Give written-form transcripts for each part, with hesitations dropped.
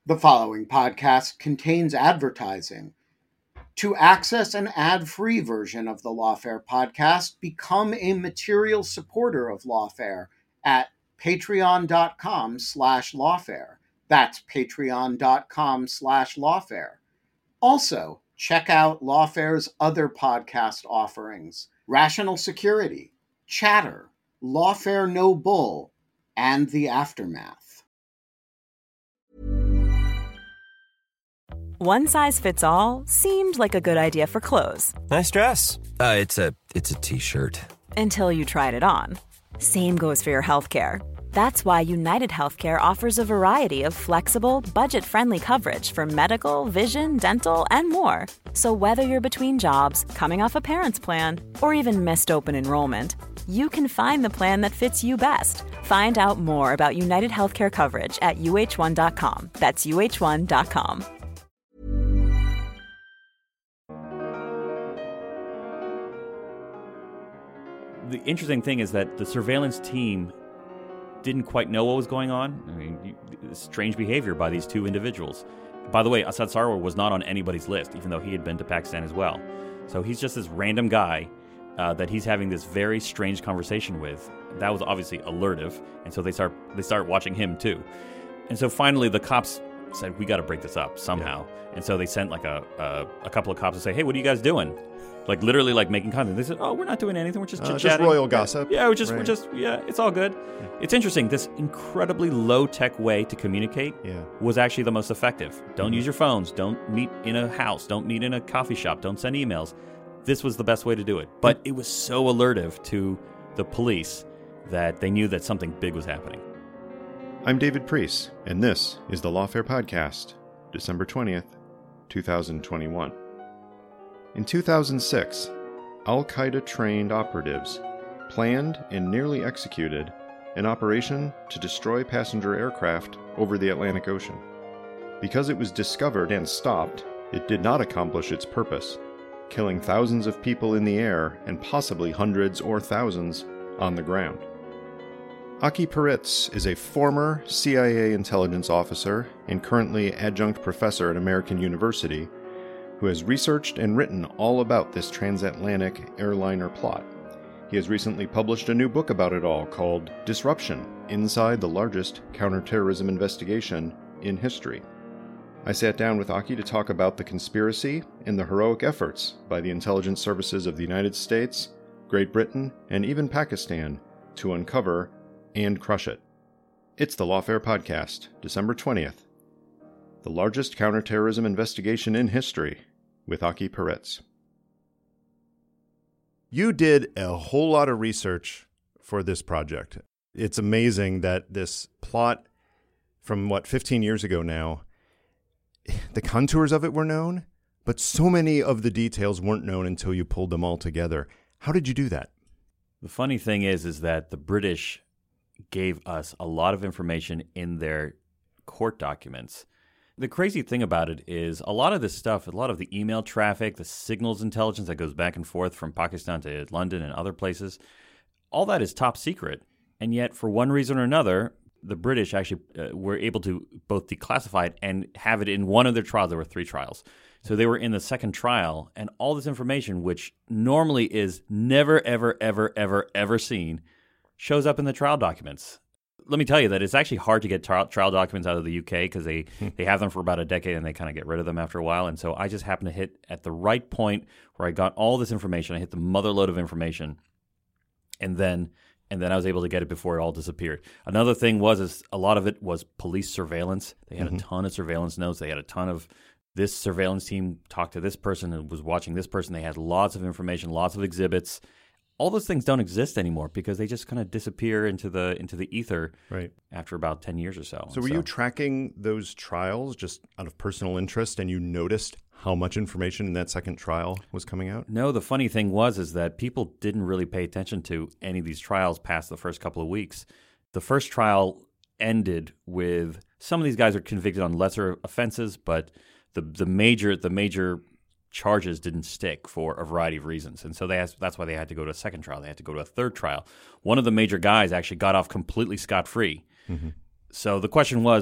The following podcast contains advertising. To access an ad-free version of the Lawfare podcast, become a material supporter of Lawfare at patreon.com/lawfare. That's patreon.com/lawfare. Also, check out Lawfare's other podcast offerings: Rational Security, Chatter, Lawfare No Bull, and The Aftermath. One size fits all seemed like a good idea for clothes. Nice dress. It's a t-shirt. Until you tried it on. Same goes for your healthcare. That's why United Healthcare offers a variety of flexible, budget-friendly coverage for medical, vision, dental, and more. So whether you're between jobs, coming off a parent's plan, or even missed open enrollment, you can find the plan that fits you best. Find out more about United Healthcare coverage at uh1.com. That's uh1.com. The interesting thing is that the surveillance team didn't quite know what was going on. I mean, strange behavior by these two individuals. By the way, Assad Sarwar was not on anybody's list, even though he had been to Pakistan as well. So he's just this random guy that he's having this very strange conversation with. That was obviously alertive, and so they start watching him too. And so finally, the cops said, "We got to break this up somehow." Yeah. And so they sent like a couple of cops to say, "Hey, what are you guys doing?" Like literally like making content. They said, "Oh, we're not doing anything. We're just chit-chatting. Just royal gossip." Yeah, we're just, it's all good. Yeah. It's interesting. This incredibly low-tech way to communicate was actually the most effective. Don't use your phones. Don't meet in a house. Don't meet in a coffee shop. Don't send emails. This was the best way to do it. But it was so alertive to the police that they knew that something big was happening. I'm David Priest, and this is the Lawfare Podcast, December 20th, 2021. In 2006, Al-Qaeda-trained operatives planned and nearly executed an operation to destroy passenger aircraft over the Atlantic Ocean. Because it was discovered and stopped, it did not accomplish its purpose, killing thousands of people in the air and possibly hundreds or thousands on the ground. Aki Peretz is a former CIA intelligence officer and currently adjunct professor at American University who has researched and written all about this transatlantic airliner plot. He has recently published a new book about it all called Disruption: Inside the Largest Counterterrorism Investigation in History. I sat down with Aki to talk about the conspiracy and the heroic efforts by the intelligence services of the United States, Great Britain, and even Pakistan to uncover and crush it. It's the Lawfare Podcast, December 20th. The largest counterterrorism investigation in history, with Aki Peretz. You did a whole lot of research for this project. It's amazing that this plot from, 15 years ago now, the contours of it were known, but so many of the details weren't known until you pulled them all together. How did you do that? The funny thing is that the British gave us a lot of information in their court documents. The crazy thing about it is a lot of this stuff, a lot of the email traffic, the signals intelligence that goes back and forth from Pakistan to London and other places, all that is top secret. And yet, for one reason or another, the British actually were able to both declassify it and have it in one of their trials. There were 3 trials. So they were in the second trial, and all this information, which normally is never, ever, ever, ever, ever seen, shows up in the trial documents. Let me tell you that it's actually hard to get trial documents out of the UK because they have them for about a decade and they kind of get rid of them after a while. And so I just happened to hit at the right point where I got all this information. I hit the mother load of information, and then I was able to get it before it all disappeared. Another thing is a lot of it was police surveillance. They had a ton of surveillance notes. They had a ton of this surveillance team talked to this person and was watching this person. They had lots of information, lots of exhibits. All those things don't exist anymore because they just kind of disappear into the ether after about 10 years or so. So were you tracking those trials just out of personal interest, and you noticed how much information in that second trial was coming out? No, the funny thing was that people didn't really pay attention to any of these trials past the first couple of weeks. The first trial ended with some of these guys are convicted on lesser offenses, but the major charges didn't stick for a variety of reasons. And so that's why they had to go to a second trial. They had to go to a third trial. One of the major guys actually got off completely scot-free. Mm-hmm. So the question was,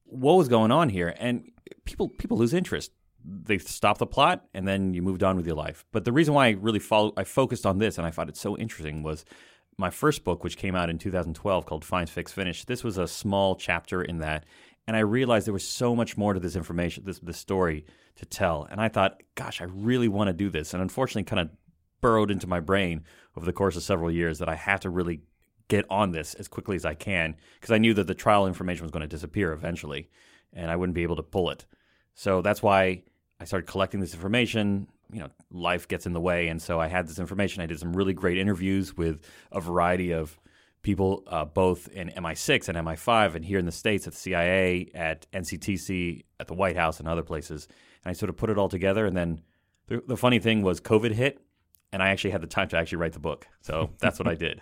what was going on here? And people lose interest. They stop the plot, and then you moved on with your life. But the reason why I focused on this, and I found it so interesting, was my first book, which came out in 2012, called Find, Fix, Finish. This was a small chapter in that, and I realized there was so much more to this information, this story to tell. And I thought, gosh, I really want to do this. And unfortunately, kind of burrowed into my brain over the course of several years that I have to really get on this as quickly as I can, because I knew that the trial information was going to disappear eventually, and I wouldn't be able to pull it. So that's why I started collecting this information. You know, life gets in the way, and so I had this information. I did some really great interviews with a variety of people, both in MI6 and MI5, and here in the States at the CIA, at NCTC, at the White House, and other places. And I sort of put it all together, and then the funny thing was COVID hit, and I actually had the time to actually write the book. So that's what I did.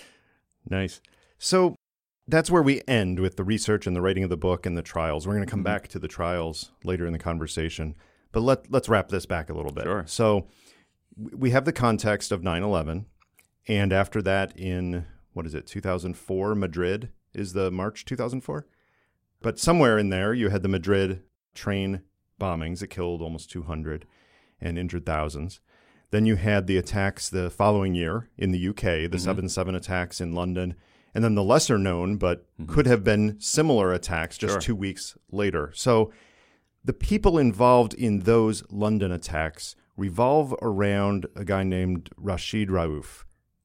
Nice. So that's where we end with the research and the writing of the book and the trials. We're going to come back to the trials later in the conversation, but let's wrap this back a little bit. Sure. So we have the context of 9/11, and after that in, 2004, Madrid is the March 2004? But somewhere in there you had the Madrid train bombings that killed almost 200 and injured thousands. Then you had the attacks the following year in the UK, the 7/7 attacks in London, and then the lesser known but could have been similar attacks just 2 weeks later. So the people involved in those London attacks revolve around a guy named Rashid Rauf.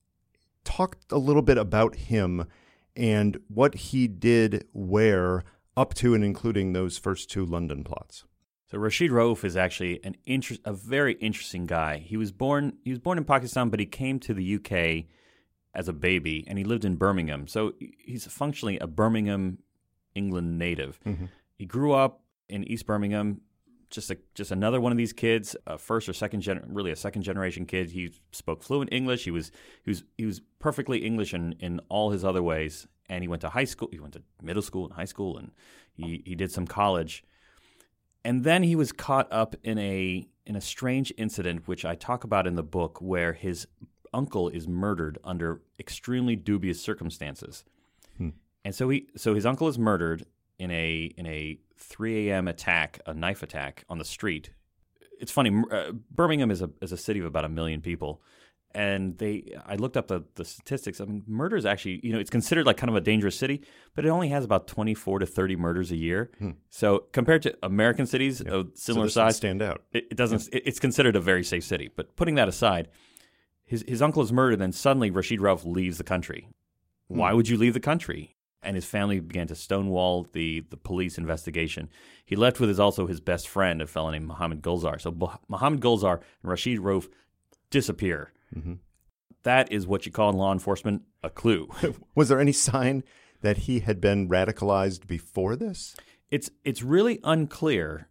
Talk a little bit about him and what he did where up to and including those first two London plots. So Rashid Rauf is actually a very interesting guy. He was born in Pakistan, but he came to the UK as a baby, and he lived in Birmingham. So he's functionally a Birmingham, England native. Mm-hmm. He grew up in East Birmingham, just another one of these kids, a second generation kid. He spoke fluent English. He was perfectly English in all his other ways. And he went to high school. He went to middle school and high school, and he did some college. And then he was caught up in a strange incident, which I talk about in the book, where his uncle is murdered under extremely dubious circumstances. And so his uncle is murdered in a 3 a.m. attack, a knife attack on the street. It's funny. Birmingham is a city of about 1 million people. And I looked up the statistics. I mean, murder is actually, it's considered like kind of a dangerous city, but it only has about 24 to 30 murders a year. So compared to American cities of similar size, stand out. It doesn't. It's considered a very safe city. But putting that aside, his uncle is murdered, and suddenly Rashid Rauf leaves the country. Why would you leave the country? And his family began to stonewall the police investigation. He left with also his best friend, a fellow named Mohammed Gulzar. So Mohammed Gulzar and Rashid Rauf disappear. Mm-hmm. That is what you call in law enforcement a clue. Was there any sign that he had been radicalized before this? It's really unclear.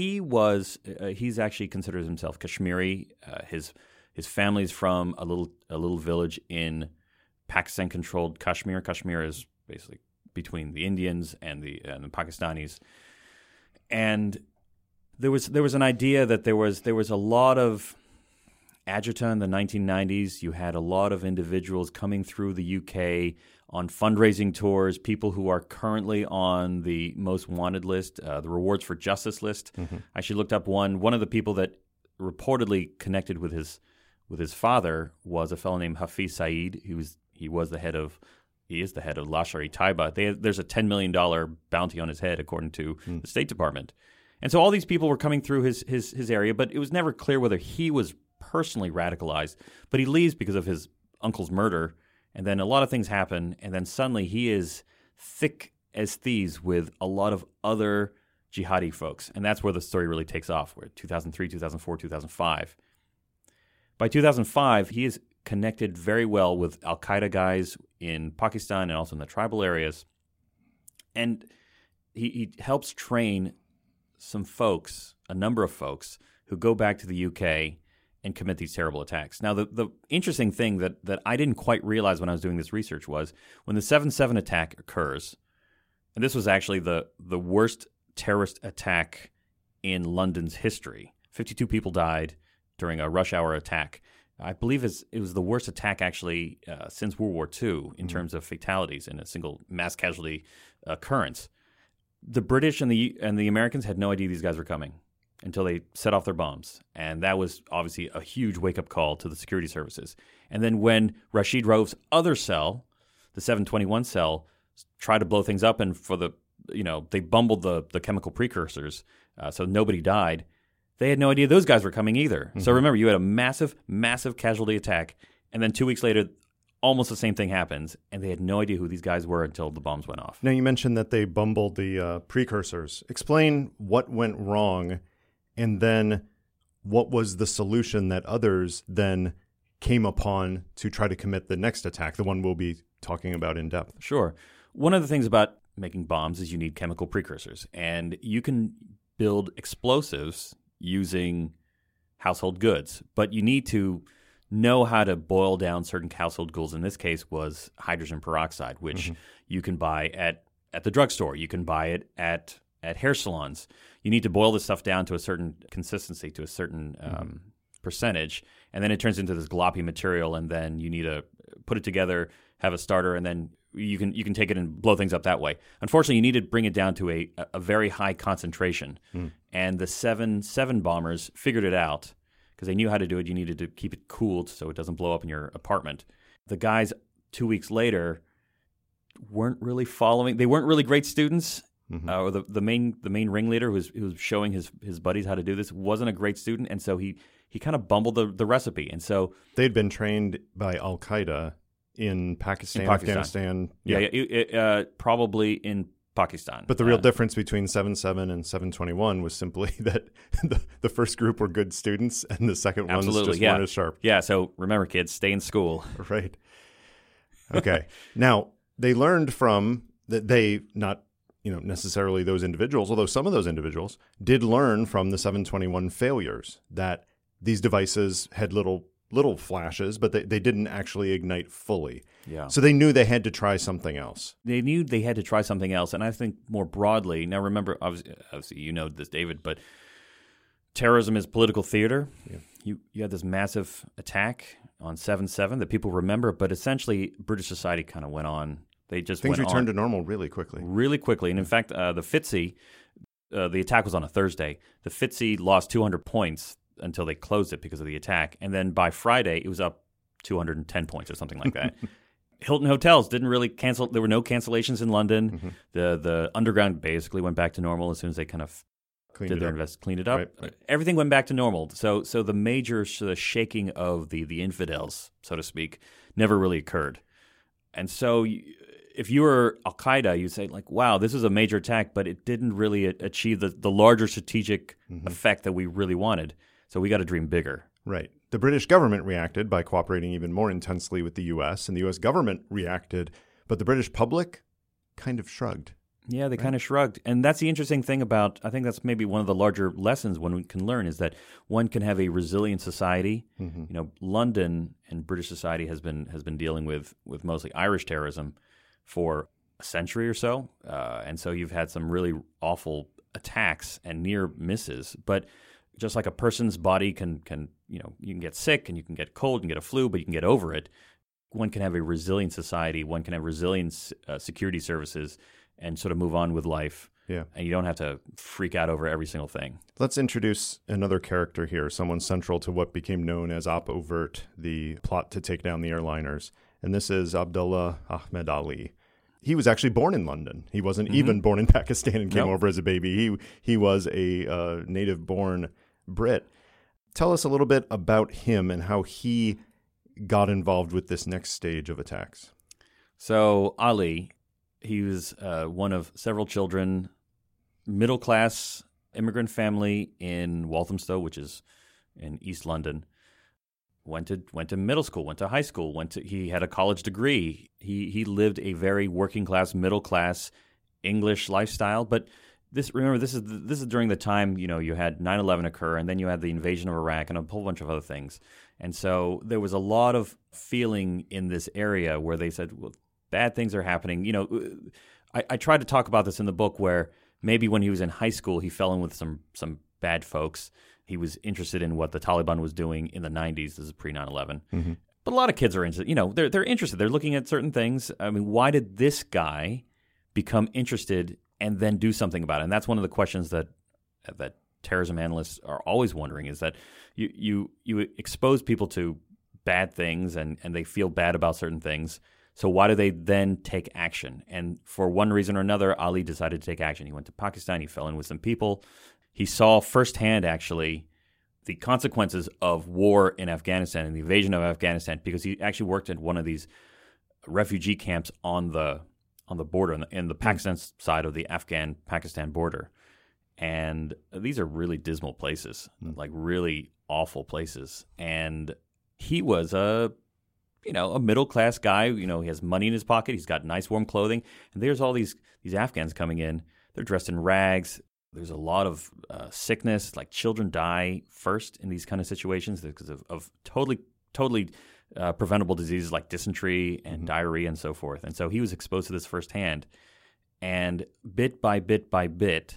He's actually considers himself Kashmiri. His family's from a little village in Pakistan-controlled Kashmir. Kashmir is basically between the Indians and the Pakistanis. And there was an idea that there was a lot of agita in the 1990s. You had a lot of individuals coming through the UK on fundraising tours, people who are currently on the most wanted list, the Rewards for Justice list. Mm-hmm. I actually looked up one of the people that reportedly connected with his father was a fellow named Hafiz Saeed. He is the head of Lashkar-e-Taiba. There's a $10 million bounty on his head, according to the State Department. And so all these people were coming through his area, but it was never clear whether he was personally radicalized. But he leaves because of his uncle's murder, and then a lot of things happen, and then suddenly he is thick as thieves with a lot of other jihadi folks. And that's where the story really takes off, where 2003, 2004, 2005. By 2005, he is connected very well with Al-Qaeda guys in Pakistan and also in the tribal areas. And he helps train some folks, a number of folks, who go back to the UK and commit these terrible attacks. Now, the interesting thing that I didn't quite realize when I was doing this research was when the 7/7 attack occurs, and this was actually the worst terrorist attack in London's history. 52 people died during a rush hour attack. I believe it was the worst attack actually since World War II in terms of fatalities in a single mass casualty occurrence. The British and the Americans had no idea these guys were coming until they set off their bombs. And that was obviously a huge wake-up call to the security services. And then when Rashid Rauf's other cell, the 721 cell, tried to blow things up, and they bumbled the chemical precursors, so nobody died, they had no idea those guys were coming either. Mm-hmm. So remember, you had a massive, massive casualty attack, and then 2 weeks later, almost the same thing happens, and they had no idea who these guys were until the bombs went off. Now, you mentioned that they bumbled the precursors. Explain what went wrong, and then what was the solution that others then came upon to try to commit the next attack, the one we'll be talking about in depth. Sure. One of the things about making bombs is you need chemical precursors, and you can build explosives using household goods, but you need to know how to boil down certain household goods. In this case was hydrogen peroxide, which you can buy at the drugstore. You can buy it at hair salons. You need to boil this stuff down to a certain consistency, to a certain percentage, and then it turns into this gloppy material, and then you need to put it together, have a starter, and then you can take it and blow things up that way. Unfortunately, you need to bring it down to a very high concentration, and the 7 bombers figured it out. Because they knew how to do it, you needed to keep it cooled so it doesn't blow up in your apartment. The guys 2 weeks later weren't really following. They weren't really great students. Or the main ringleader who was showing his buddies how to do this wasn't a great student, and so he kind of bumbled the recipe. And so they'd been trained by Al Qaeda in Pakistan, Afghanistan. Yeah, probably in Pakistan. But the real difference between 7-7 and 721 was simply that the first group were good students and the second ones just weren't as sharp. Yeah, so remember, kids, stay in school. Right. Okay. Now, they learned from that they not necessarily those individuals, although some of those individuals did learn from the 721 failures that these devices had little flashes, but they didn't actually ignite fully. Yeah. So they knew they had to try something else. They knew they had to try something else. And I think more broadly, now remember, obviously you know this, David, but terrorism is political theater. Yeah. You had this massive attack on 7/7 that people remember, but essentially British society kind of went on. Things returned to normal really quickly. Really quickly. And in fact, the FTSE, the attack was on a Thursday. The FTSE lost 200 points until they closed it because of the attack. And then by Friday, it was up 210 points or something like that. Hilton Hotels didn't really cancel. There were no cancellations in London. The underground basically went back to normal as soon as they kind of cleaned it up. Right. Everything went back to normal. So the major sort of shaking of the infidels, so to speak, never really occurred. And so if you were Al Qaeda, you'd say like, "Wow, this is a major attack," but it didn't really achieve the larger strategic effect that we really wanted. So we got to dream bigger. Right. The British government reacted by cooperating even more intensely with the U.S., and the U.S. government reacted, but the British public kind of shrugged. Yeah, they kind of shrugged. And that's the interesting thing about, I think that's maybe one of the larger lessons one can learn, is that one can have a resilient society. London and British society has been dealing with mostly Irish terrorism for a century or so. And so you've had some really awful attacks and near misses. But just like a person's body can you can get sick and you can get cold and get a flu, but you can get over it. One can have a resilient society. One can have resilient security services and sort of move on with life. Yeah. And you don't have to freak out over every single thing. Let's introduce another character here, someone central to what became known as Op Overt, the plot to take down the airliners. And this is Abdullah Ahmed Ali. He was actually born in London. He wasn't even born in Pakistan and came over as a baby. He was a native-born Brit. Tell us a little bit about him and how he got involved with this next stage of attacks. So Ali, he was one of several children, middle-class immigrant family in Walthamstow, which is in East London. Went to middle school, went to high school, he had a college degree. He lived a very working class, middle class English lifestyle. But this is during the time, you had 9/11 occur, and then you had the invasion of Iraq and a whole bunch of other things. And so there was a lot of feeling in this area where they said, well, bad things are happening. I tried to talk about this in the book where maybe when he was in high school, he fell in with some bad folks. He was interested in what the Taliban was doing in the 90s. This is pre-9/11. But a lot of kids are interested. They're interested. They're looking at certain things. I mean, why did this guy become interested and then do something about it. And that's one of the questions that terrorism analysts are always wondering, is that you expose people to bad things and they feel bad about certain things. So why do they then take action? And for one reason or another, Ali decided to take action. He went to Pakistan. He fell in with some people. He saw firsthand, actually, the consequences of war in Afghanistan and the invasion of Afghanistan, because he actually worked at one of these refugee camps on the border, in the Pakistan side of the Afghan-Pakistan border. And these are really dismal places, like really awful places. And he was a middle-class guy. He has money in his pocket. He's got nice, warm clothing. And there's all these Afghans coming in. They're dressed in rags. There's a lot of sickness. Like, children die first in these kind of situations because of totally preventable diseases like dysentery and diarrhea and so forth. And so he was exposed to this firsthand. And bit by bit by bit,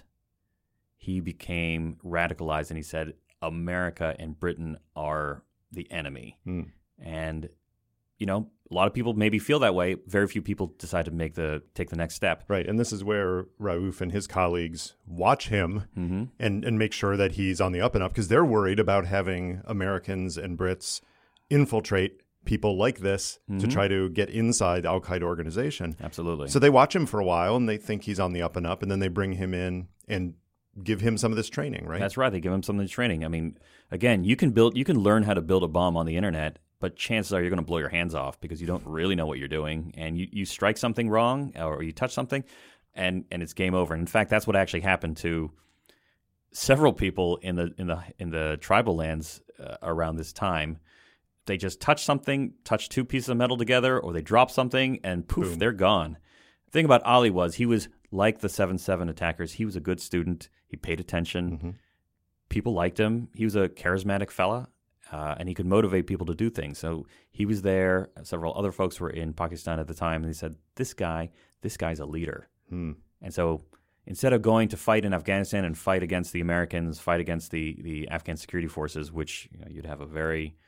he became radicalized, and he said, America and Britain are the enemy. And, a lot of people maybe feel that way. Very few people decide to take the next step. Right. And this is where Rauf and his colleagues watch him and make sure that he's on the up and up, because they're worried about having Americans and Brits infiltrate people like this to try to get inside the al-Qaeda organization. Absolutely. So they watch him for a while, and they think he's on the up and up, and then they bring him in and give him some of this training, right? That's right. They give him some of the training. I mean, again, you can learn how to build a bomb on the internet, but chances are you're going to blow your hands off because you don't really know what you're doing, and you strike something wrong or you touch something, and it's game over. And in fact, that's what actually happened to several people in the tribal lands around this time. They just touch two pieces of metal together, or they drop something, and poof, Boom. They're gone. The thing about Ali was he was like the 7/7 attackers. He was a good student. He paid attention. People liked him. He was a charismatic fella, and he could motivate people to do things. So he was there. Several other folks were in Pakistan at the time, and they said, this guy's a leader. And so instead of going to fight in Afghanistan and fight against the Americans, fight against the Afghan security forces, which you'd have a very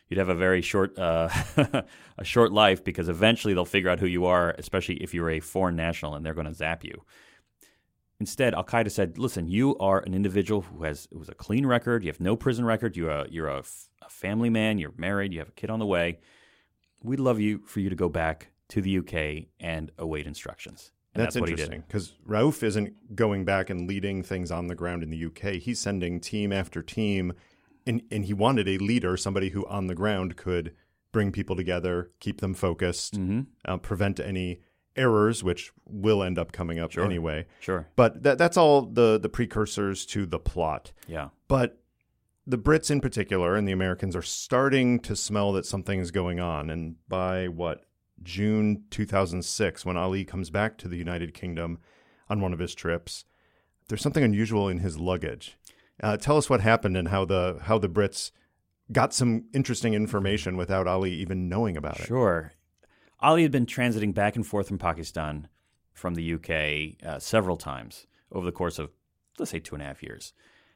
short a short life, because eventually they'll figure out who you are, especially if you're a foreign national, and they're going to zap you. Instead, al-Qaeda said, listen, you are an individual who has a clean record. You have no prison record. You're a family man. You're married. You have a kid on the way. We'd love for you to go back to the UK and await instructions. And that's what interesting, because Rauf isn't going back and leading things on the ground in the UK. He's sending team after team. And he wanted a leader, somebody who on the ground could bring people together, keep them focused, prevent any errors, which will end up coming up anyway. Sure. But that's all the precursors to the plot. Yeah. But the Brits in particular and the Americans are starting to smell that something is going on. And by June 2006, when Ali comes back to the United Kingdom on one of his trips, there's something unusual in his luggage. Tell us what happened and how the Brits got some interesting information without Ali even knowing about it. Sure. Ali had been transiting back and forth from Pakistan from the UK several times over the course of, let's say, 2.5 years.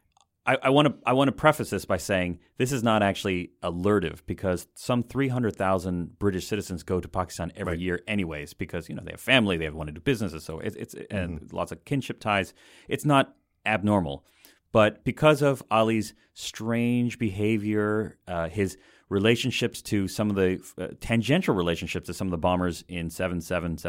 I want to preface this by saying this is not actually alertive, because some 300,000 British citizens go to Pakistan every year anyways, because they have family, they want to do businesses, so it's and lots of kinship ties. It's not abnormal. But because of Ali's strange behavior, his relationships to some of the tangential relationships to some of the bombers in 7/7,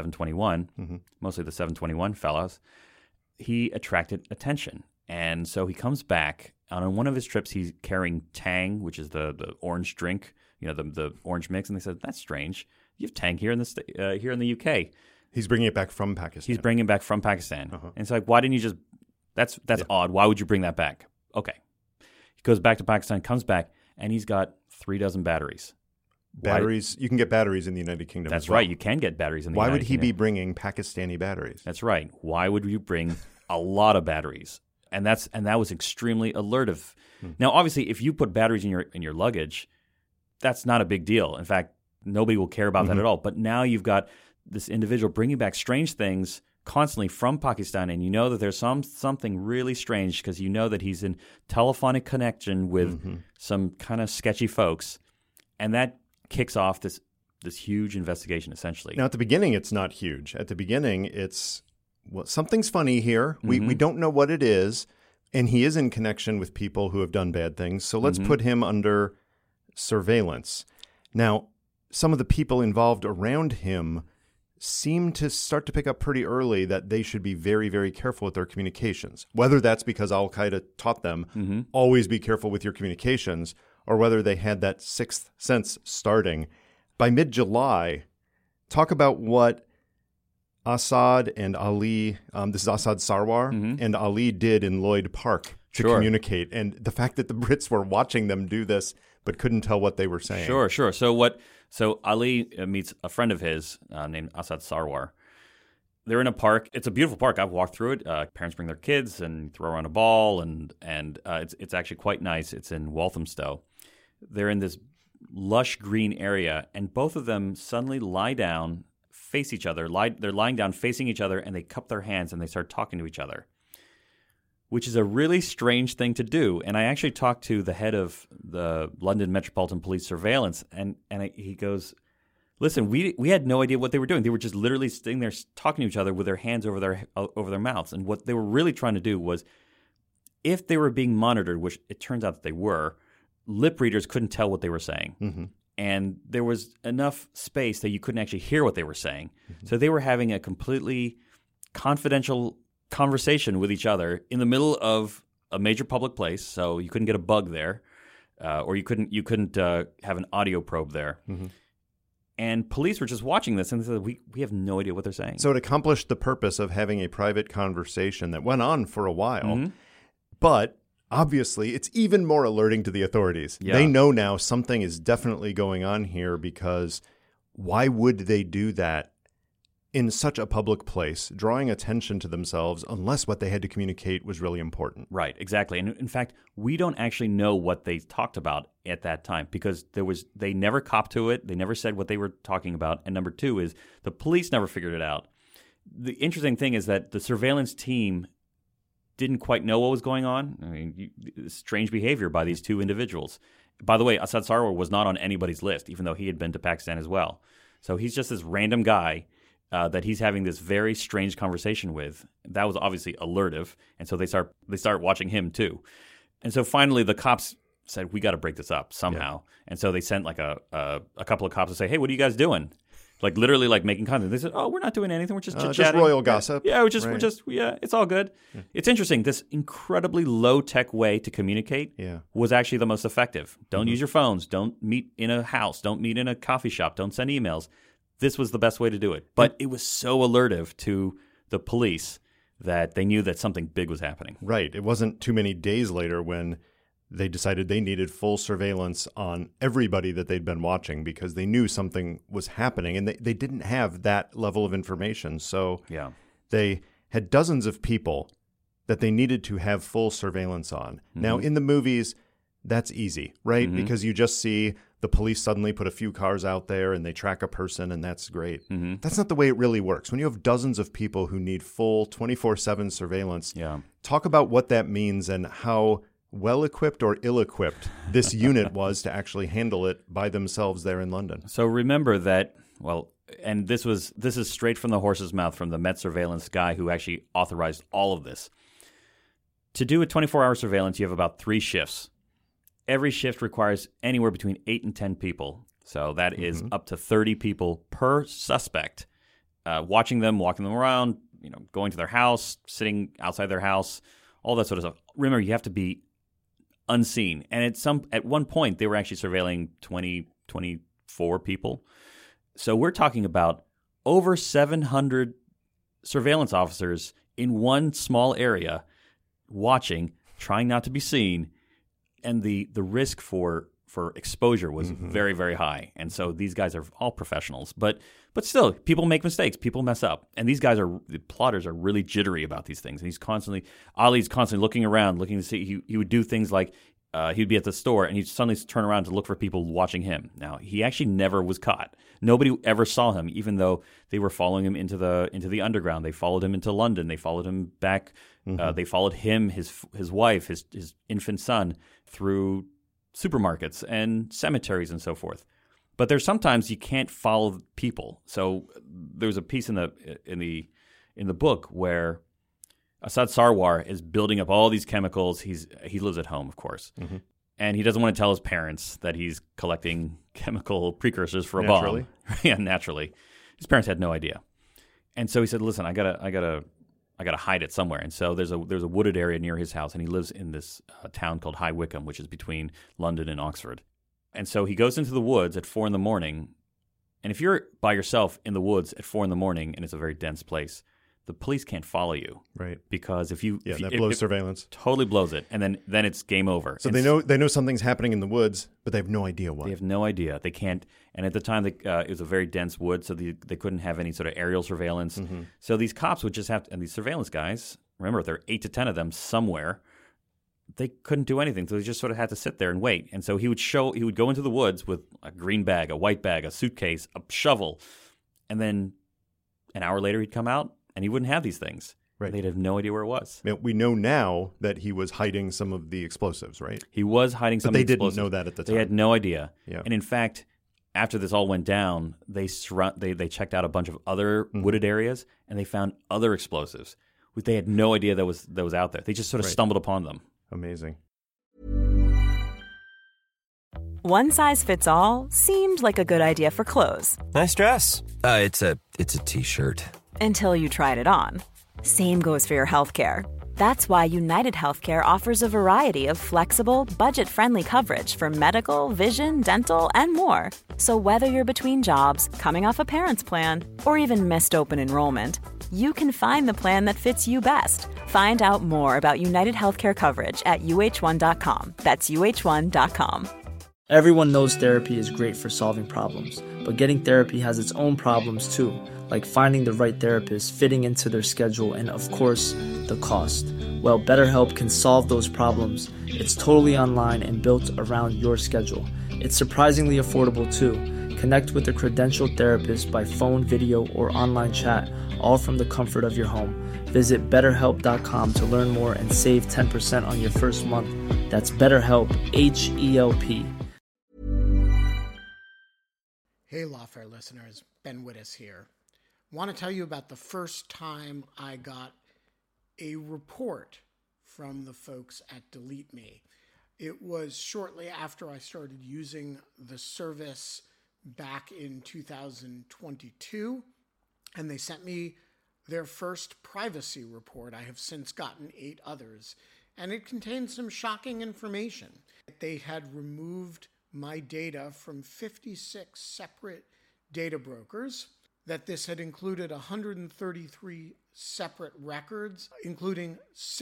7/21, mostly the 7/21 fellows, he attracted attention. And so he comes back, and on one of his trips, he's carrying Tang, which is the orange drink, the orange mix. And they said, that's strange. You have Tang here in the UK. He's bringing it back from Pakistan. He's bringing it back from Pakistan. And it's like, why didn't you just... That's odd. Why would you bring that back? Okay. He goes back to Pakistan, comes back, and he's got 36 batteries. Batteries. You can get batteries in the United Kingdom. That's as well. right. You can get batteries in the Why United would he Kingdom. be bringing Pakistani batteries? That's right. Why would you bring a lot of batteries? And that was extremely alertive. Now, obviously, if you put batteries in your luggage, that's not a big deal. In fact, nobody will care about that at all. But now you've got this individual bringing back strange things constantly from Pakistan, and you know that there's something really strange, because you know that he's in telephonic connection with some kind of sketchy folks, and that kicks off this huge investigation, essentially. Now, at the beginning, it's not huge. At the beginning, it's well, something's funny here. We don't know what it is, and he is in connection with people who have done bad things. So let's put him under surveillance. Now, some of the people involved around him seem to start to pick up pretty early that they should be very, very careful with their communications. Whether that's because Al-Qaeda taught them, always be careful with your communications, or whether they had that sixth sense starting. By mid-July, talk about what Assad and Ali, this is Assad Sarwar, and Ali did in Lloyd Park to communicate. And the fact that the Brits were watching them do this but couldn't tell what they were saying. Sure. So Ali meets a friend of his named Assad Sarwar. They're in a park. It's a beautiful park. I've walked through it. Parents bring their kids and throw around a ball, and it's actually quite nice. It's in Walthamstow. They're in this lush green area, and both of them suddenly lie down, face each other. They're lying down facing each other, and they cup their hands, and they start talking to each other, which is a really strange thing to do. And I actually talked to the head of the London Metropolitan Police Surveillance, and he goes, listen, we had no idea what they were doing. They were just literally sitting there talking to each other with their hands over their mouths. And what they were really trying to do was, if they were being monitored, which it turns out that they were, lip readers couldn't tell what they were saying. And there was enough space that you couldn't actually hear what they were saying. So they were having a completely confidential conversation with each other in the middle of a major public place, so you couldn't get a bug there, or you couldn't have an audio probe there. And police were just watching this, and they said, we have no idea what they're saying. So it accomplished the purpose of having a private conversation that went on for a while, but obviously it's even more alerting to the authorities. Yeah. They know now something is definitely going on here, because why would they do that in such a public place, drawing attention to themselves, unless what they had to communicate was really important? Right, exactly. And in fact, we don't actually know what they talked about at that time, because they never copped to it. They never said what they were talking about. And number two is the police never figured it out. The interesting thing is that the surveillance team didn't quite know what was going on. I mean, strange behavior by these two individuals. By the way, Assad Sarwar was not on anybody's list, even though he had been to Pakistan as well. So he's just this random guy that he's having this very strange conversation with. That was obviously alertive, and so they start watching him too. And so finally the cops said, we got to break this up somehow. And so they sent like a couple of cops to say, hey, what are you guys doing? Like literally like making content. They said, oh, we're not doing anything. We're just chit-chatting. Just royal gossip. Yeah, we're just, it's all good. Yeah. It's interesting. This incredibly low-tech way to communicate was actually the most effective. Don't use your phones. Don't meet in a house. Don't meet in a coffee shop. Don't send emails. This was the best way to do it. But it was so alertive to the police that they knew that something big was happening. Right. It wasn't too many days later when they decided they needed full surveillance on everybody that they'd been watching, because they knew something was happening, and they didn't have that level of information. So they had dozens of people that they needed to have full surveillance on. Now, in the movies, that's easy, right? Because you just see the police suddenly put a few cars out there and they track a person, and that's great. That's not the way it really works. When you have dozens of people who need full 24/7 surveillance, talk about what that means and how well-equipped or ill-equipped this unit was to actually handle it by themselves there in London. So remember that, and this is straight from the horse's mouth from the Met surveillance guy who actually authorized all of this. To do a 24-hour surveillance, you have about 3 shifts. Every shift requires anywhere between 8 and 10 people. So that is up to 30 people per suspect, watching them, walking them around, going to their house, sitting outside their house, all that sort of stuff. Remember, you have to be unseen. And at one point, they were actually surveilling 24 people. So we're talking about over 700 surveillance officers in one small area watching, trying not to be seen. And the risk for exposure was very, very high. And so these guys are all professionals. But still, people make mistakes. People mess up. And these guys the plotters are really jittery about these things. And Ali's constantly looking around, looking to see. He would do things like he'd be at the store and he'd suddenly turn around to look for people watching him. Now, he actually never was caught. Nobody ever saw him, even though they were following him into the underground. They followed him into London. They followed him back. They followed him, his wife, his infant son through supermarkets and cemeteries and so forth. But there's sometimes you can't follow people. So there was a piece in the in the book where Assad Sarwar is building up all these chemicals. He lives at home, of course. Mm-hmm. And he doesn't want to tell his parents that he's collecting chemical precursors for a bomb. Yeah, naturally. His parents had no idea. And so he said, listen, I gotta hide it somewhere. And so there's a wooded area near his house, and he lives in this town called High Wycombe, which is between London and Oxford. And so he goes into the woods at 4 a.m. And if you're by yourself in the woods at 4 a.m. and it's a very dense place, the police can't follow you, right? Because that blows surveillance. Totally blows it, and then it's game over. So they know something's happening in the woods, but they have no idea what. They have no idea. They can't. And at the time, it was a very dense wood, so they couldn't have any sort of aerial surveillance. Mm-hmm. So these cops would just have to, and these surveillance guys, remember, there are 8 to 10 of them somewhere. They couldn't do anything, so they just sort of had to sit there and wait. And so he would go into the woods with a green bag, a white bag, a suitcase, a shovel, and then an hour later he'd come out. And he wouldn't have these things. Right. They'd have no idea where it was. We know now that he was hiding some of the explosives, right? He was hiding some of the explosives. But they didn't know that at the time. They had no idea. Yeah. And in fact, after this all went down, they checked out a bunch of other wooded areas, and they found other explosives. They had no idea that was out there. They just sort of stumbled upon them. Amazing. One size fits all seemed like a good idea for clothes. Nice dress. It's a T-shirt. Until you tried it on. Same goes for your healthcare. That's why United Healthcare offers a variety of flexible, budget-friendly coverage for medical, vision, dental, and more. So whether you're between jobs, coming off a parent's plan, or even missed open enrollment, you can find the plan that fits you best. Find out more about United Healthcare coverage at uh1.com. That's uh1.com. Everyone knows therapy is great for solving problems, but getting therapy has its own problems too, like finding the right therapist, fitting into their schedule, and of course, the cost. Well, BetterHelp can solve those problems. It's totally online and built around your schedule. It's surprisingly affordable too. Connect with a credentialed therapist by phone, video, or online chat, all from the comfort of your home. Visit BetterHelp.com to learn more and save 10% on your first month. That's BetterHelp, H-E-L-P. Hey, Lawfare listeners, Ben Wittes here. Want to tell you about the first time I got a report from the folks at Delete Me. It was shortly after I started using the service back in 2022, and they sent me their first privacy report. I have since gotten 8 others, and it contained some shocking information. They had removed my data from 56 separate data brokers, that this had included 133 separate records, including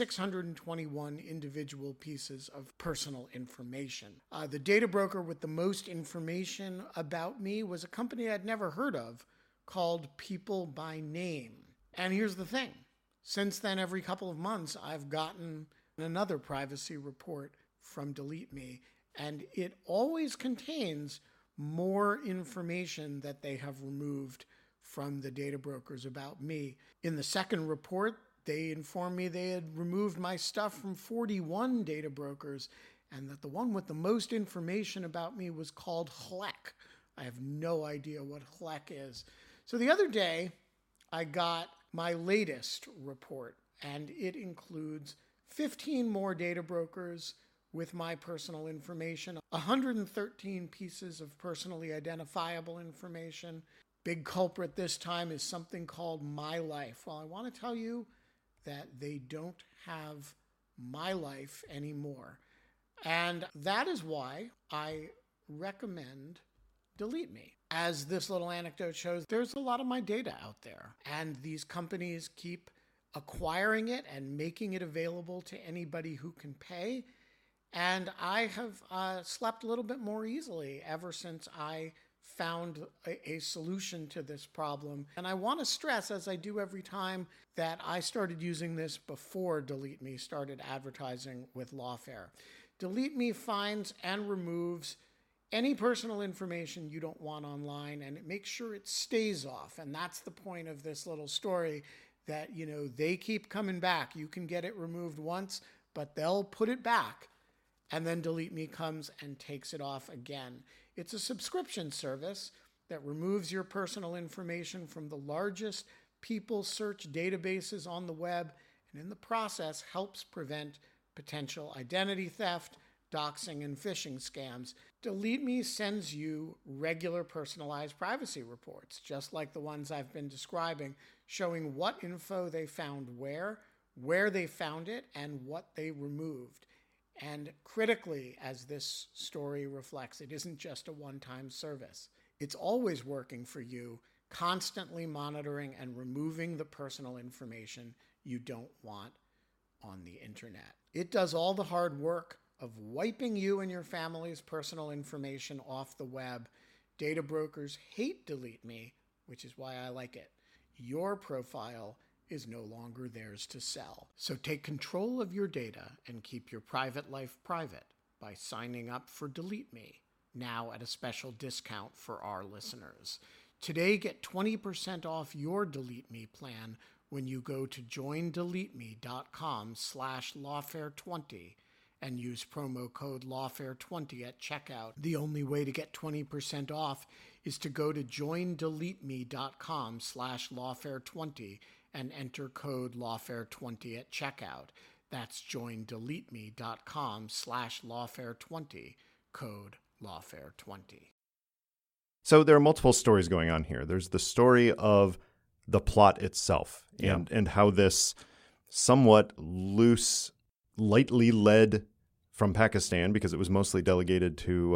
621 individual pieces of personal information. The data broker with the most information about me was a company I'd never heard of called People by Name. And here's the thing. Since then, every couple of months, I've gotten another privacy report from Delete Me, and it always contains more information that they have removed from the data brokers about me. In the second report, they informed me they had removed my stuff from 41 data brokers, and that the one with the most information about me was called HLEC. I have no idea what HLEC is. So the other day, I got my latest report, and it includes 15 more data brokers with my personal information, 113 pieces of personally identifiable information. Big culprit this time is something called My Life. Well, I want to tell you that they don't have My Life anymore. And that is why I recommend Delete Me. As this little anecdote shows, there's a lot of my data out there, and these companies keep acquiring it and making it available to anybody who can pay. And I have slept a little bit more easily ever since I found a solution to this problem. And I want to stress, as I do every time, that I started using this before Delete Me started advertising with Lawfare. Delete Me finds and removes any personal information you don't want online, and it makes sure it stays off. And that's the point of this little story, that, they keep coming back. You can get it removed once, but they'll put it back. And then Delete Me comes and takes it off again. It's a subscription service that removes your personal information from the largest people search databases on the web, and in the process helps prevent potential identity theft, doxing, and phishing scams. Delete Me sends you regular personalized privacy reports, just like the ones I've been describing, showing what info they found where they found it, and what they removed. And critically, as this story reflects, it isn't just a one-time service. It's always working for you, constantly monitoring and removing the personal information you don't want on the internet. It does all the hard work of wiping you and your family's personal information off the web. Data brokers hate Delete Me, which is why I like it. Your profile is no longer theirs to sell. So take control of your data and keep your private life private by signing up for Delete Me, now at a special discount for our listeners. Today, get 20% off your Delete Me plan when you go to joindeleteme.com/lawfare20 and use promo code lawfare20 at checkout. The only way to get 20% off is to go to joindeleteme.com/lawfare20 and enter code lawfare20 at checkout. That's joindeleteme.com/lawfare20, code lawfare20. So there are multiple stories going on here. There's the story of the plot itself and how this somewhat loose, lightly led from Pakistan, because it was mostly delegated to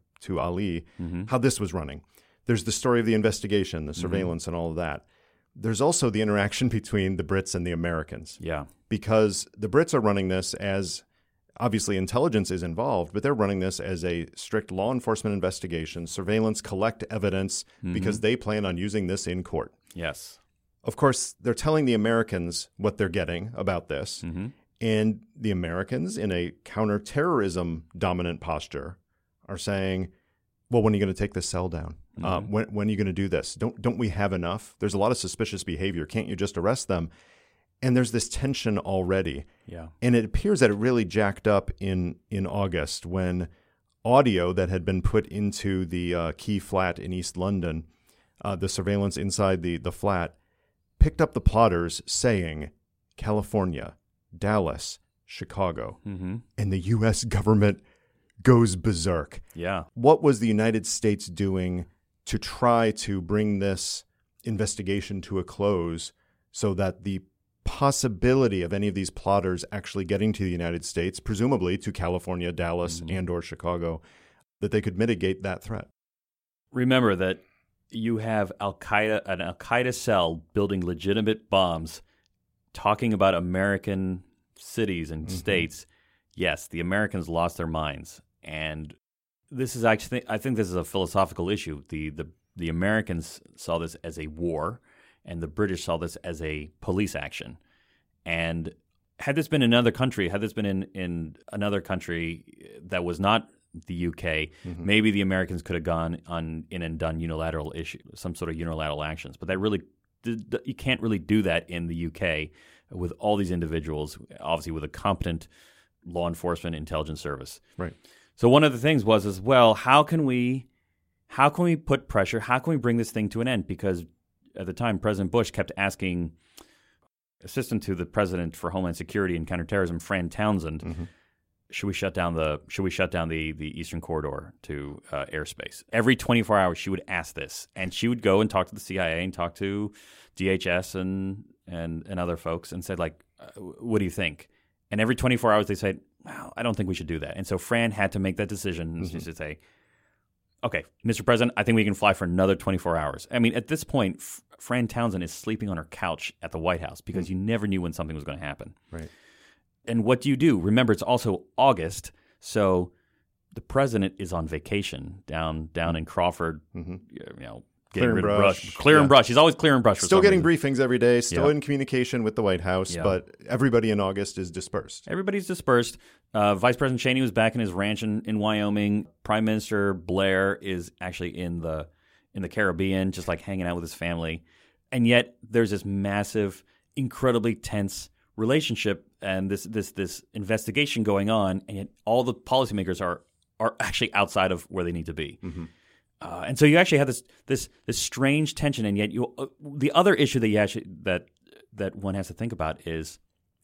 Ali, how this was running. There's the story of the investigation, the surveillance, and all of that. There's also the interaction between the Brits and the Americans. Yeah. Because the Brits are running this as, obviously intelligence is involved, but they're running this as a strict law enforcement investigation, surveillance, collect evidence, because they plan on using this in court. Yes. Of course, they're telling the Americans what they're getting about this. And the Americans, in a counterterrorism dominant posture, are saying, well, when are you going to take this cell down? When are you going to do this? Don't we have enough? There's a lot of suspicious behavior. Can't you just arrest them? And there's this tension already. Yeah. And it appears that it really jacked up in August when audio that had been put into the Key flat in East London, the surveillance inside the flat, picked up the plotters saying California, Dallas, Chicago. And the U.S. government goes berserk. Yeah. What was the United States doing to try to bring this investigation to a close so that the possibility of any of these plotters actually getting to the United States, presumably to California, Dallas, and or Chicago, that they could mitigate that threat? Remember that you have an Al-Qaeda cell building legitimate bombs, talking about American cities and states. Yes, the Americans lost their minds. And this is actually, I think this is a philosophical issue. The Americans saw this as a war, and the British saw this as a police action. And had this been another country, in another country that was not the UK, maybe the Americans could have gone in and done some sort of unilateral actions. But you can't really do that in the UK with all these individuals, obviously with a competent law enforcement intelligence service. Right. So one of the things was as well, how can we put pressure? How can we bring this thing to an end? Because at the time, President Bush kept asking Assistant to the President for Homeland Security and Counterterrorism, Fran Townsend, should we shut down the Eastern Corridor to airspace? Every 24 hours, she would ask this, and she would go and talk to the CIA and talk to DHS and other folks and said, like, what do you think? And every 24 hours, they said, well, I don't think we should do that. And so Fran had to make that decision. And she should say, okay, Mr. President, I think we can fly for another 24 hours. I mean, at this point, Fran Townsend is sleeping on her couch at the White House because you never knew when something was going to happen. Right. And what do you do? Remember, it's also August, so the president is on vacation down in Crawford, getting rid of brush. Clearing brush. He's always clearing brush. Still getting briefings every day, still in communication with the White House, but everybody in August is dispersed. Everybody's dispersed. Vice President Cheney was back in his ranch in Wyoming. Prime Minister Blair is actually in the Caribbean, just like hanging out with his family. And yet there's this massive, incredibly tense relationship and this investigation going on, and yet all the policymakers are actually outside of where they need to be. And so you actually have this strange tension, and yet the other issue that one has to think about is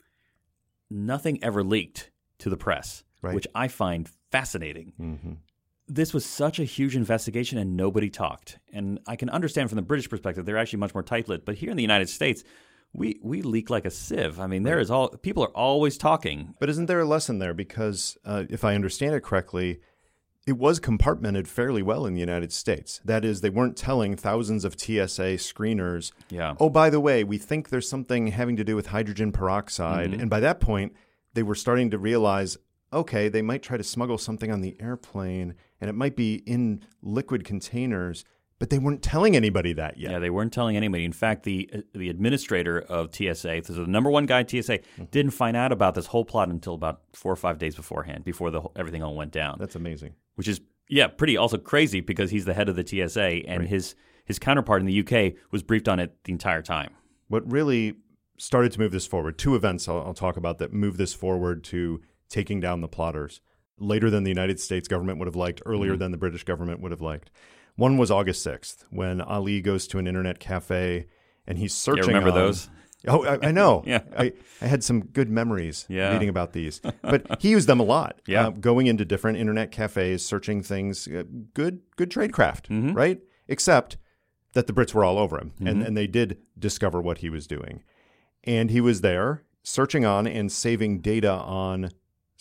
nothing ever leaked to the press, right, which I find fascinating. Mm-hmm. This was such a huge investigation, and nobody talked. And I can understand from the British perspective, they're actually much more tight-lipped. But here in the United States, we leak like a sieve. I mean, people are always talking. But isn't there a lesson there? Because if I understand it correctly, it was compartmented fairly well in the United States. That is, they weren't telling thousands of TSA screeners, oh, by the way, we think there's something having to do with hydrogen peroxide. Mm-hmm. And by that point, they were starting to realize, okay, they might try to smuggle something on the airplane, and it might be in liquid containers, but they weren't telling anybody that yet. Yeah, they weren't telling anybody. In fact, the administrator of TSA, so the number one guy at TSA, didn't find out about this whole plot until about 4 or 5 days beforehand, before everything all went down. That's amazing. Which is, pretty also crazy because he's the head of the TSA, and Right. his counterpart in the UK was briefed on it the entire time. What really started to move this forward, 2 events I'll talk about that moved this forward to taking down the plotters, later than the United States government would have liked, earlier than the British government would have liked. One was August 6th, when Ali goes to an internet cafe, and he's searching remember on... those? Oh, I know. Yeah. I had some good memories reading about these. But he used them a lot. Yeah. Going into different internet cafes, searching things. Good tradecraft, right? Except that the Brits were all over him. And they did discover what he was doing. And he was there searching on and saving data on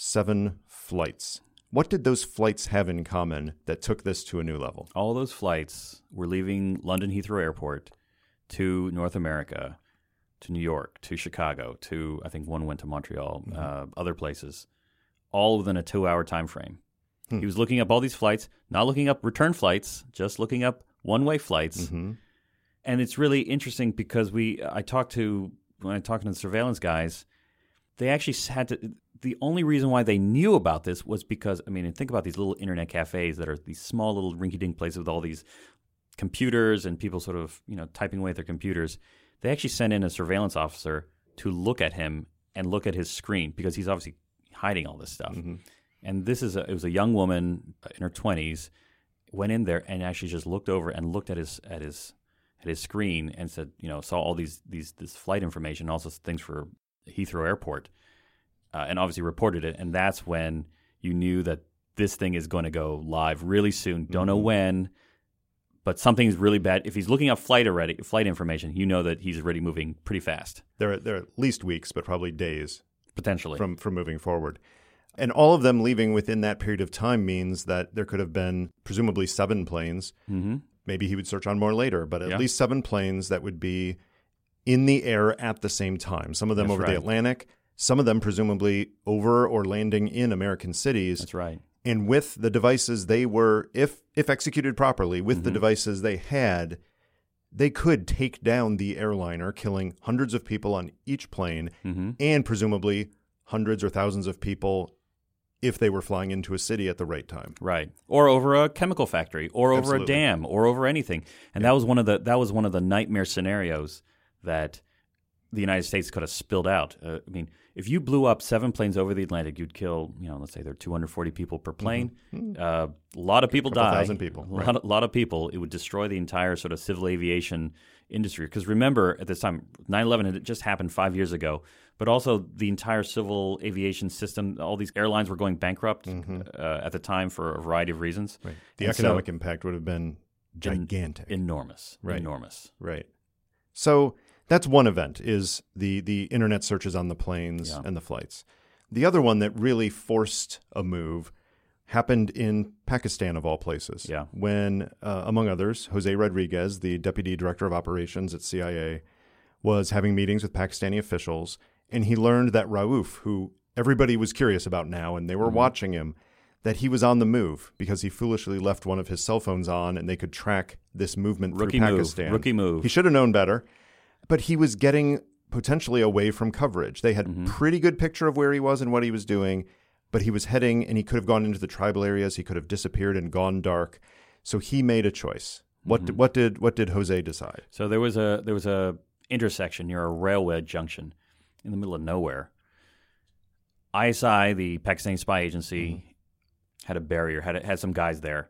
7 flights. What did those flights have in common that took this to a new level? All those flights were leaving London Heathrow Airport to North America, to New York, to Chicago, to, I think one went to Montreal, other places, all within a 2-hour time frame. He was looking up all these flights, not looking up return flights, just looking up one-way flights. And it's really interesting because when I talked to the surveillance guys, they actually had to, the only reason why they knew about this was because, think about these little internet cafes that are these small little rinky-dink places with all these computers and people sort of, typing away at their computers. They actually sent in a surveillance officer to look at him and look at his screen because he's obviously hiding all this stuff. And it was a young woman in her 20s, went in there and actually just looked over and looked at his screen and said, saw all this flight information, also things for Heathrow Airport, and obviously reported it. And that's when you knew that this thing is going to go live really soon. Don't know when. But something's really bad. If he's looking up flight information, you know that he's already moving pretty fast. They're at least weeks, but probably days. Potentially. From moving forward. And all of them leaving within that period of time means that there could have been presumably 7 planes. Maybe he would search on more later, but at least 7 planes that would be in the air at the same time. Some of them over the Atlantic, some of them presumably over or landing in American cities. That's right. And with the devices they were, if executed properly, with the devices they had, they could take down the airliner, killing hundreds of people on each plane, and presumably hundreds or thousands of people if they were flying into a city at the right time. Right. Or over a chemical factory, or over a dam, or over anything. And that was one of the nightmare scenarios that the United States could have spilled out. If you blew up 7 planes over the Atlantic, you'd kill, let's say there are 240 people per plane. A lot of people die. 1,000 people. A lot of people. It would destroy the entire sort of civil aviation industry. Because remember, at this time, 9/11 had just happened 5 years ago. But also the entire civil aviation system, all these airlines were going bankrupt at the time for a variety of reasons. Right. The economic impact would have been gigantic. Enormous. Right. Enormous. Right. So that's one event, is the internet searches on the planes and the flights. The other one that really forced a move happened in Pakistan, of all places. Yeah. When, among others, Jose Rodriguez, the deputy director of operations at CIA, was having meetings with Pakistani officials, and he learned that Rauf, who everybody was curious about now, and they were watching him, that he was on the move because he foolishly left one of his cell phones on, and they could track this movement through Pakistan. Rookie move. He should have known better. But he was getting potentially away from coverage. They had a pretty good picture of where he was and what he was doing, but he was heading, and he could have gone into the tribal areas. He could have disappeared and gone dark. So he made a choice. What did Jose decide? So there was a intersection near a railway junction in the middle of nowhere. ISI, the Pakistani spy agency, had a barrier, had some guys there.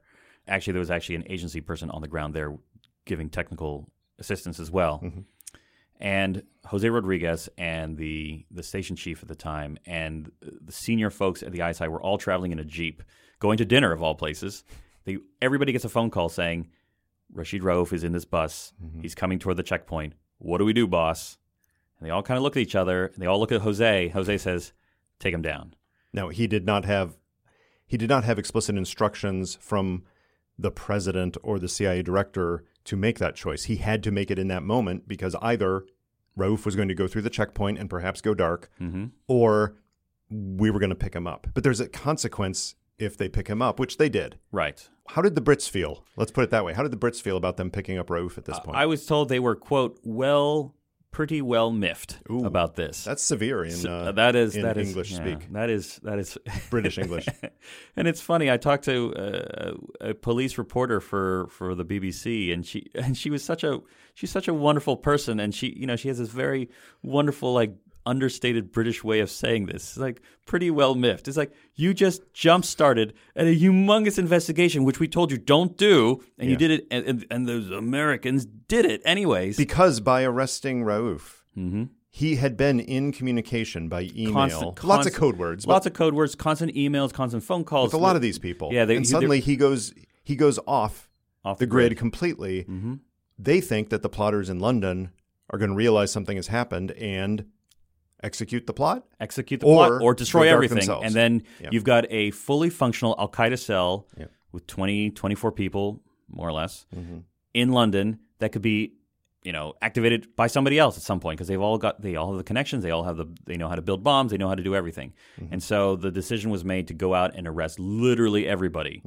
actually, there was actually an agency person on the ground there giving technical assistance as well. Mm-hmm. And Jose Rodriguez and the station chief at the time and the senior folks at the ISI were all traveling in a Jeep, going to dinner of all places. Everybody gets a phone call saying, Rashid Rauf is in this bus. Mm-hmm. He's coming toward the checkpoint. What do we do, boss? And they all kind of look at each other. And they all look at Jose. Jose says, take him down. Now, he did not have explicit instructions from the president or the CIA director to make that choice. He had to make it in that moment because either Rauf was going to go through the checkpoint and perhaps go dark, or we were going to pick him up. But there's a consequence if they pick him up, which they did. Right. How did the Brits feel? Let's put it that way. How did the Brits feel about them picking up Rauf at this point? I was told they were, quote, pretty well miffed about this. That's severe in English speak. That is British English. And it's funny. I talked to a police reporter for the BBC, and she's such a wonderful person, and she has this very wonderful understated British way of saying this. It's like pretty well miffed. It's like you just jump-started at a humongous investigation, which we told you don't do, and you did it, and those Americans did it anyways. Because by arresting Rauf, he had been in communication by email. Lots of code words. Constant emails, constant phone calls. With a lot of these people. Yeah, and suddenly he goes off the grid completely. Mm-hmm. They think that the plotters in London are going to realize something has happened and execute the plot, or destroy everything. Themselves. And then you've got a fully functional Al-Qaeda cell with 20, 24 people, more or less, in London that could be, activated by somebody else at some point because they all have the connections, they know how to build bombs, they know how to do everything. And so the decision was made to go out and arrest literally everybody.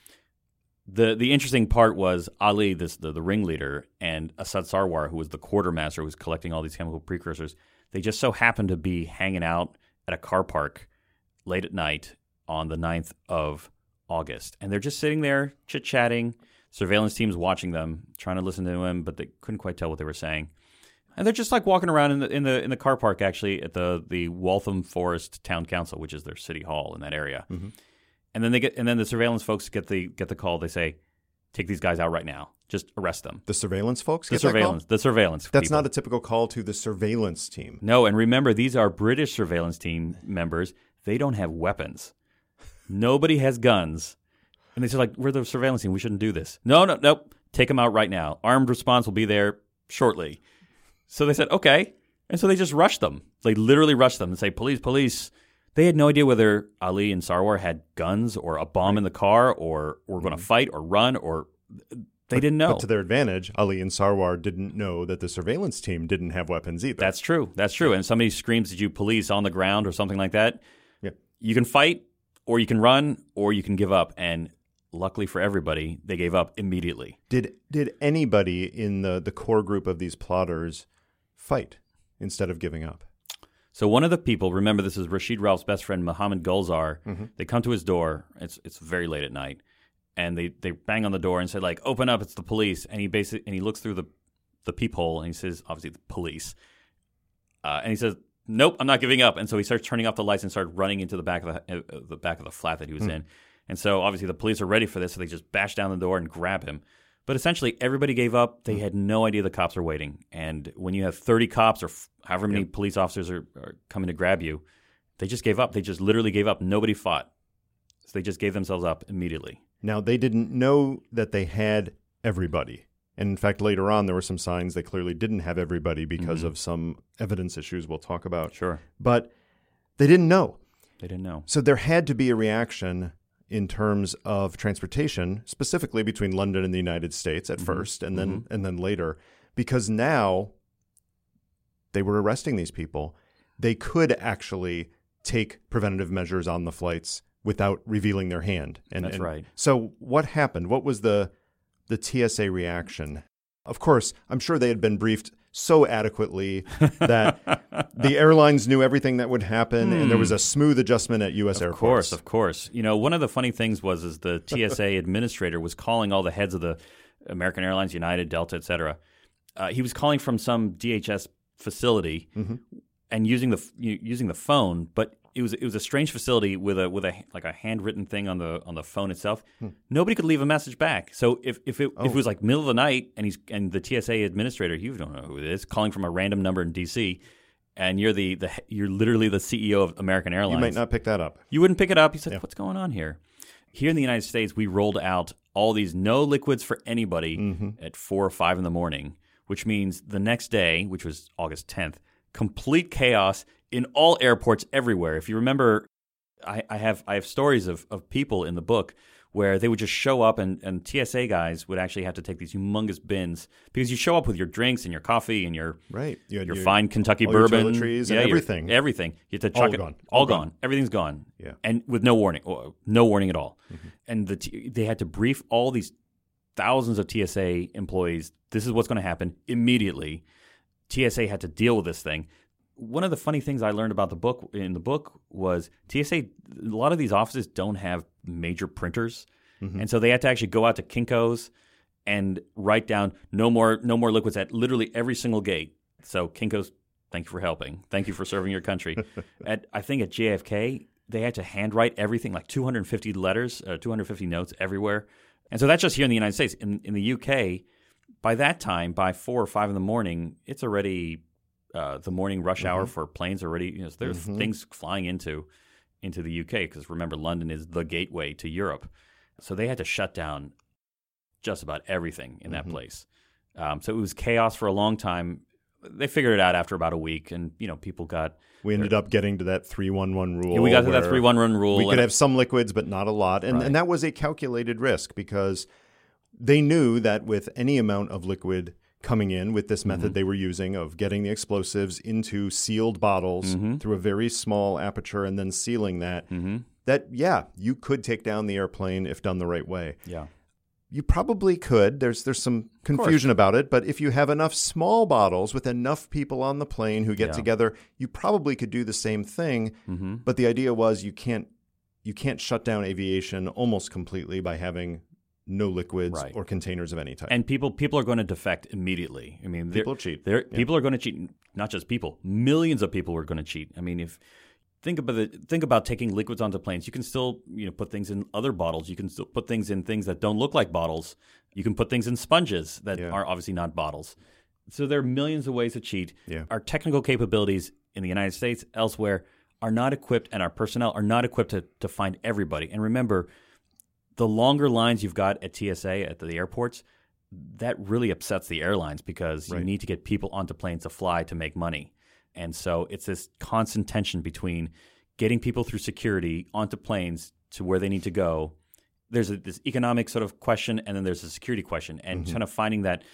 The interesting part was Ali, the ringleader, and Assad Sarwar, who was the quartermaster who was collecting all these chemical precursors. They just so happened to be hanging out at a car park late at night on the 9th of August. And they're just sitting there chit-chatting. Surveillance teams watching them, trying to listen to them, but they couldn't quite tell what they were saying. And they're just walking around in the car park, actually, at the Waltham Forest Town Council, which is their city hall in that area. And then the surveillance folks get the call. They say, take these guys out right now. Just arrest them. The surveillance folks get the surveillance. That's people. Not a typical call to the surveillance team. No, and remember, these are British surveillance team members. They don't have weapons. Nobody has guns. And they said, we're the surveillance team. We shouldn't do this. Nope. Take them out right now. Armed response will be there shortly. So they said, okay. And so they just rushed them. They literally rushed them and say, police. They had no idea whether Ali and Sarwar had guns or a bomb in the car or were going to fight or run or they didn't know. But to their advantage, Ali and Sarwar didn't know that the surveillance team didn't have weapons either. That's true. And somebody screams at you, police on the ground or something like that. Yeah. You can fight or you can run or you can give up. And luckily for everybody, they gave up immediately. Did anybody in the core group of these plotters fight instead of giving up? So one of the people, remember this is Rashid Rauf's best friend, Mohammed Gulzar. They come to his door. It's very late at night. And they bang on the door and say, open up, it's the police. And he looks through the peephole and he says, obviously, the police. And he says, nope, I'm not giving up. And so he starts turning off the lights and started running into the back of the flat that he was in. And so obviously the police are ready for this, so they just bash down the door and grab him. But essentially everybody gave up. They had no idea the cops were waiting. And when you have 30 cops or however many police officers are coming to grab you, they just gave up. They just literally gave up. Nobody fought. So they just gave themselves up immediately. Now, they didn't know that they had everybody. And in fact, later on, there were some signs they clearly didn't have everybody because of some evidence issues we'll talk about. Sure. But they didn't know. So there had to be a reaction in terms of transportation, specifically between London and the United States at first, and then later, because now they were arresting these people. They could actually take preventative measures on the flights without revealing their hand. That's right. So what happened? What was the TSA reaction? Of course, I'm sure they had been briefed so adequately that the airlines knew everything that would happen, and there was a smooth adjustment at U.S. airports. Of course. One of the funny things was the TSA administrator was calling all the heads of the American Airlines, United, Delta, et cetera. He was calling from some DHS facility and using the phone, but It was a strange facility with a handwritten thing on the phone itself. Nobody could leave a message back. So if it was like middle of the night and the TSA administrator, you don't know who it is, calling from a random number in DC, and you're you're literally the CEO of American Airlines. You might not pick that up. You wouldn't pick it up. You said, "What's going on here?" Here in the United States, we rolled out all these no liquids for anybody at 4 or 5 in the morning, which means the next day, which was August 10th, complete chaos in all airports everywhere. If you remember, I have stories of people in the book where they would just show up and TSA guys would actually have to take these humongous bins because you show up with your drinks and your coffee and your fine Kentucky bourbon, toiletries and everything. Everything. You have to chuck all gone. Everything's gone. Yeah. And with no warning at all. And they had to brief all these thousands of TSA employees. This is what's going to happen immediately. TSA had to deal with this thing. One of the funny things I learned about the book was TSA. A lot of these offices don't have major printers, and so they had to actually go out to Kinko's and write down no more liquids at literally every single gate. So Kinko's, thank you for helping, thank you for serving your country. I think at JFK they had to handwrite everything, like 250 letters, 250 notes everywhere, and so that's just here in the United States. In the UK, by that time, by 4 or 5 in the morning, it's already the morning rush hour for planes already. There's things flying into the UK because remember, London is the gateway to Europe. So they had to shut down just about everything in that place. So it was chaos for a long time. They figured it out after about a week, and people got. We ended up getting to that 3-1-1 rule. Yeah, we got to that 3-1-1 rule. We could have some liquids, but not a lot, and that was a calculated risk because they knew that with any amount of liquid coming in with this method they were using of getting the explosives into sealed bottles through a very small aperture and then sealing that, you could take down the airplane if done the right way. Yeah. You probably could. There's some confusion about it, but if you have enough small bottles with enough people on the plane who get together, you probably could do the same thing. But the idea was you can't shut down aviation almost completely by having no liquids or containers of any type. And people are going to defect immediately. I mean, people cheat. People are going to cheat. Not just people. Millions of people are going to cheat. I mean, if think about taking liquids onto planes, you can still put things in other bottles. You can still put things in things that don't look like bottles. You can put things in sponges that are obviously not bottles. So there are millions of ways to cheat. Yeah. Our technical capabilities in the United States, elsewhere, are not equipped, and our personnel are not equipped to find everybody. And remember, the longer lines you've got at TSA at the airports, that really upsets the airlines because you need to get people onto planes to fly to make money. And so it's this constant tension between getting people through security onto planes to where they need to go. There's this economic sort of question, and then there's a security question. And kind of finding that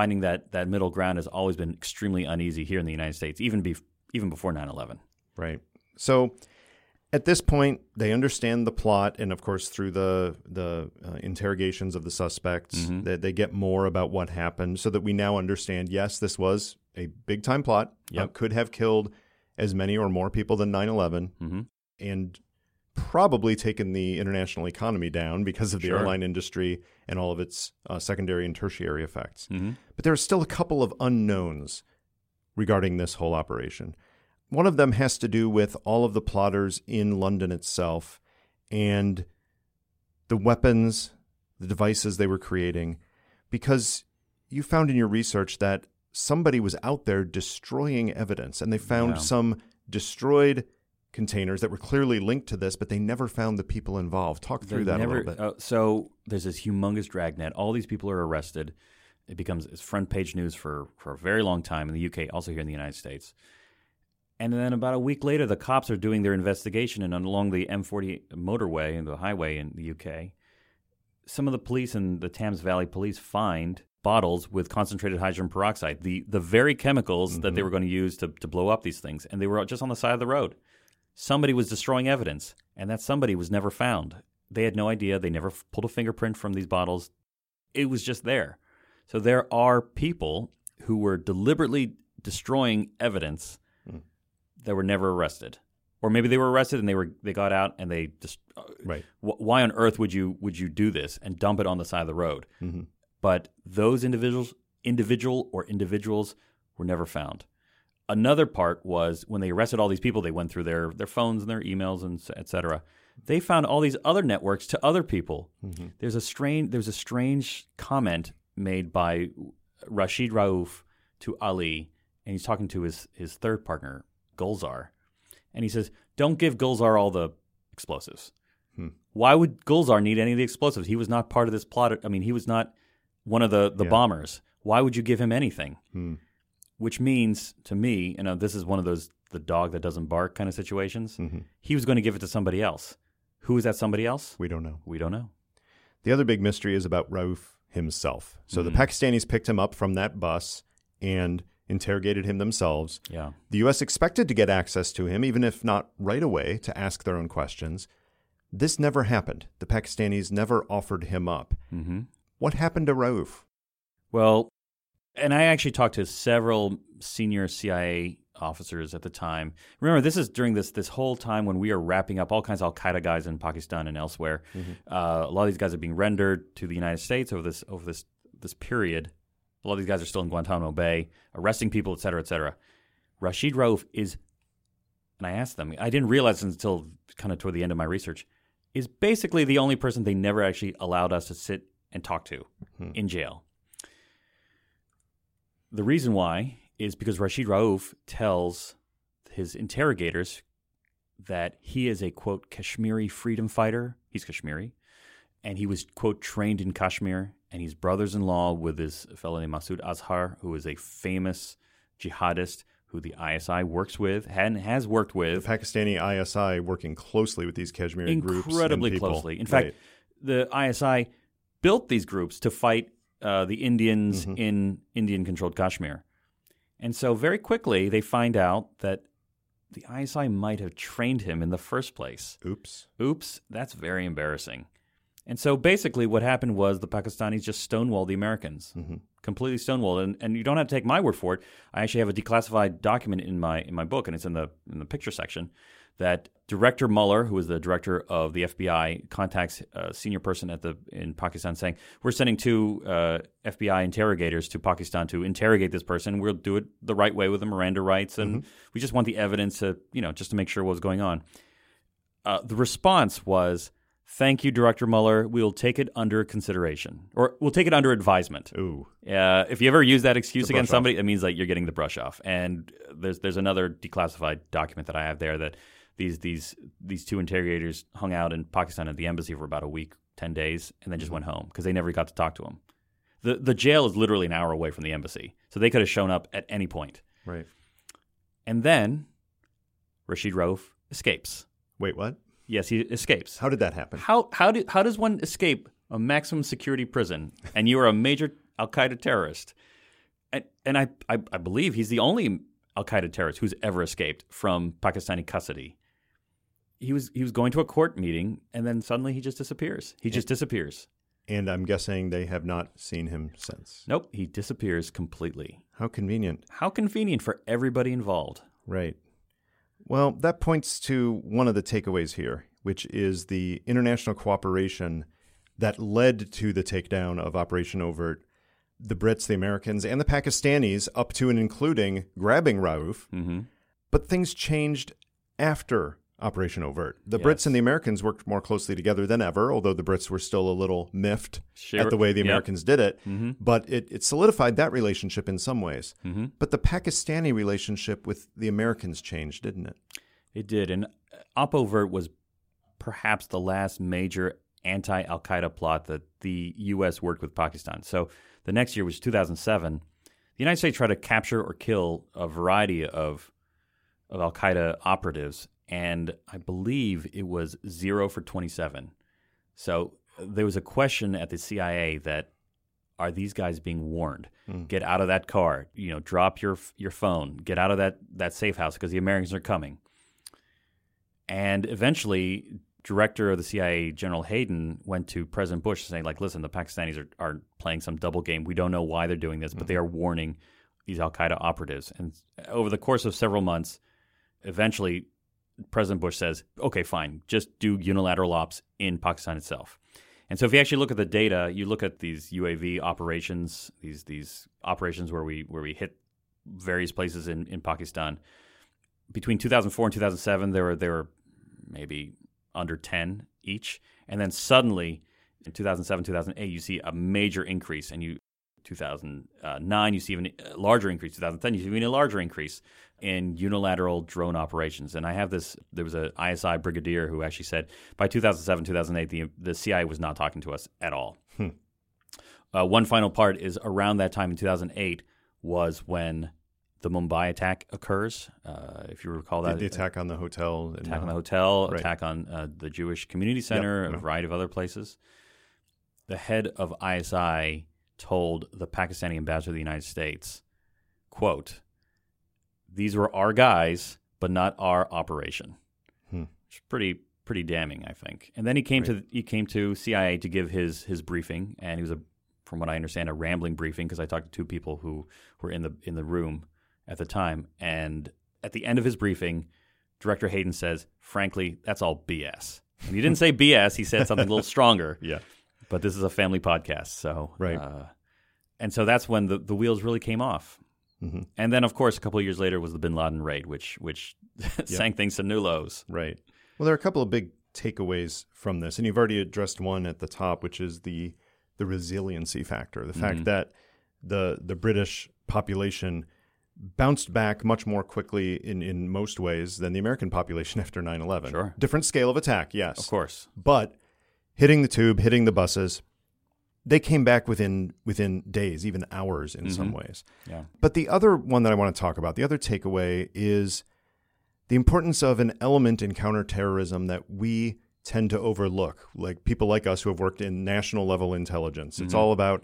middle ground has always been extremely uneasy here in the United States, even before 9/11. Right. So at this point, they understand the plot, and of course, through the interrogations of the suspects, they get more about what happened, so that we now understand. Yes, this was a big time plot. Could have killed as many or more people than 9/11, and probably taken the international economy down because of the airline industry and all of its secondary and tertiary effects. But there are still a couple of unknowns regarding this whole operation. One of them has to do with all of the plotters in London itself and the weapons, the devices they were creating, because you found in your research that somebody was out there destroying evidence, and they found some destroyed containers that were clearly linked to this, but they never found the people involved. Talk through that a little bit. So there's this humongous dragnet. All these people are arrested. It's front page news for a very long time in the UK, also here in the United States. And then about a week later, the cops are doing their investigation, and along the M40 motorway and the highway in the UK, some of the police and the Thames Valley Police find bottles with concentrated hydrogen peroxide, the very chemicals that they were going to use to blow up these things, and they were just on the side of the road. Somebody was destroying evidence, and that somebody was never found. They had no idea. They never pulled a fingerprint from these bottles. It was just there. So there are people who were deliberately destroying evidence that were never arrested, or maybe they were arrested and they got out and they just why on earth would you do this and dump it on the side of the road? But those individuals were never found. Another part was when they arrested all these people, they went through their phones and their emails and et cetera. They found all these other networks to other people. Mm-hmm. There's a strange comment made by Rashid Rauf to Ali, and he's talking to his third partner, Gulzar. And he says, don't give Gulzar all the explosives. Why would Gulzar need any of the explosives? He was not part of this plot. I mean, he was not one of the bombers. Why would you give him anything? Which means, to me, this is one of those the dog that doesn't bark kind of situations. Mm-hmm. He was going to give it to somebody else. Who is that somebody else? We don't know. We don't know. The other big mystery is about Rauf himself. So the Pakistanis picked him up from that bus and interrogated him themselves. Yeah. The U.S. expected to get access to him, even if not right away, to ask their own questions. This never happened. The Pakistanis never offered him up. Mm-hmm. What happened to Rauf? Well, and I actually talked to several senior CIA officers at the time. Remember, this is during this whole time when we are wrapping up all kinds of Al-Qaeda guys in Pakistan and elsewhere. Mm-hmm. A lot of these guys are being rendered to the United States over this period. A lot of these guys are still in Guantanamo Bay, arresting people, et cetera, et cetera. Rashid Rauf is, and I asked them, I didn't realize until kind of toward the end of my research, is basically the only person they never actually allowed us to sit and talk to in jail. The reason why is because Rashid Rauf tells his interrogators that he is a, quote, Kashmiri freedom fighter. He's Kashmiri. And he was, quote, trained in Kashmir. And he's brothers-in-law with his fellow named Masood Azhar, who is a famous jihadist who the ISI works with and has worked with. The Pakistani ISI working closely with these Kashmiri groups. Incredibly closely. In fact, the ISI built these groups to fight the Indians in Indian-controlled Kashmir. And so very quickly they find out that the ISI might have trained him in the first place. Oops, that's very embarrassing. And so basically what happened was the Pakistanis just stonewalled the Americans, completely stonewalled. And you don't have to take my word for it. I actually have a declassified document in my book, and it's in the picture section, that Director Mueller, who is the director of the FBI, contacts a senior person in Pakistan saying, we're sending 2 FBI interrogators to Pakistan to interrogate this person. We'll do it the right way with the Miranda rights, and we just want the evidence to, just to make sure what was going on. The response was, thank you, Director Mueller. We'll take it under consideration, or we'll take it under advisement. Ooh. If you ever use that excuse against somebody, it means like you're getting the brush off. And there's another declassified document that I have there that these 2 interrogators hung out in Pakistan at the embassy for about a week, 10 days, and then just went home because they never got to talk to him. The jail is literally an hour away from the embassy, so they could have shown up at any point. Right. And then Rashid Rauf escapes. Wait, what? Yes, he escapes. How did that happen? How does one escape a maximum security prison and you are a major Al-Qaeda terrorist? And I believe he's the only Al-Qaeda terrorist who's ever escaped from Pakistani custody. He was going to a court meeting and then suddenly he just disappears. He just disappears. And I'm guessing they have not seen him since. Nope, he disappears completely. How convenient. How convenient for everybody involved. Right. Well, that points to one of the takeaways here, which is the international cooperation that led to the takedown of Operation Overt. The Brits, the Americans, and the Pakistanis, up to and including grabbing Rauf. Mm-hmm. But things changed after Operation Overt. The Brits and the Americans worked more closely together than ever, although the Brits were still a little miffed at the way the Americans did it. Mm-hmm. But it solidified that relationship in some ways. Mm-hmm. But the Pakistani relationship with the Americans changed, didn't it? It did. And Op Overt was perhaps the last major anti-Al-Qaeda plot that the U.S. worked with Pakistan. So the next year was 2007. The United States tried to capture or kill a variety of Al-Qaeda operatives, and I believe it was 0 for 27. So there was a question at the CIA that, are these guys being warned? Get out of that car. Drop your phone. Get out of that safe house because the Americans are coming. And eventually, director of the CIA, General Hayden, went to President Bush saying, listen, the Pakistanis are playing some double game. We don't know why they're doing this, but they are warning these Al-Qaeda operatives. And over the course of several months, eventually, President Bush says, okay, fine, just do unilateral ops in Pakistan itself. And so if you actually look at the data, you look at these UAV operations, these operations where we hit various places in Pakistan. Between 2004 and 2007, there were maybe under 10 each. And then suddenly, in 2007, 2008, you see a major increase. And 2009, you see even a larger increase. 2010, you see even a larger increase in unilateral drone operations. And I have this, there was an ISI brigadier who actually said by 2007, 2008, the CIA was not talking to us at all. One final part is around that time in 2008 was when the Mumbai attack occurs. If you recall that. The attack on the hotel. Attack on the hotel, right. Attack on the Jewish Community Center, a variety of other places. The head of ISI told the Pakistani ambassador to the United States, quote, "These were our guys, but not our operation." It's pretty damning, I think. And then he came to CIA to give his briefing, and he was from what I understand, a rambling briefing because I talked to two people who were in the room at the time. And at the end of his briefing, Director Hayden says, "Frankly, that's all BS." And he didn't say BS; he said something a little stronger. Yeah. But this is a family podcast, so right. And so that's when the wheels really came off. Mm-hmm. And then, of course, a couple of years later was the Bin Laden raid, which sank things to new lows. Right. Well, there are a couple of big takeaways from this, and you've already addressed one at the top, which is the resiliency factor, the fact that the British population bounced back much more quickly in most ways than the American population after 9/11. Sure. Different scale of attack, yes. Of course. But hitting the tube, hitting the buses, they came back within days, even hours in some ways. Yeah. But the other one that I want to talk about, the other takeaway is the importance of an element in counterterrorism that we tend to overlook, like people like us who have worked in national level intelligence. It's all about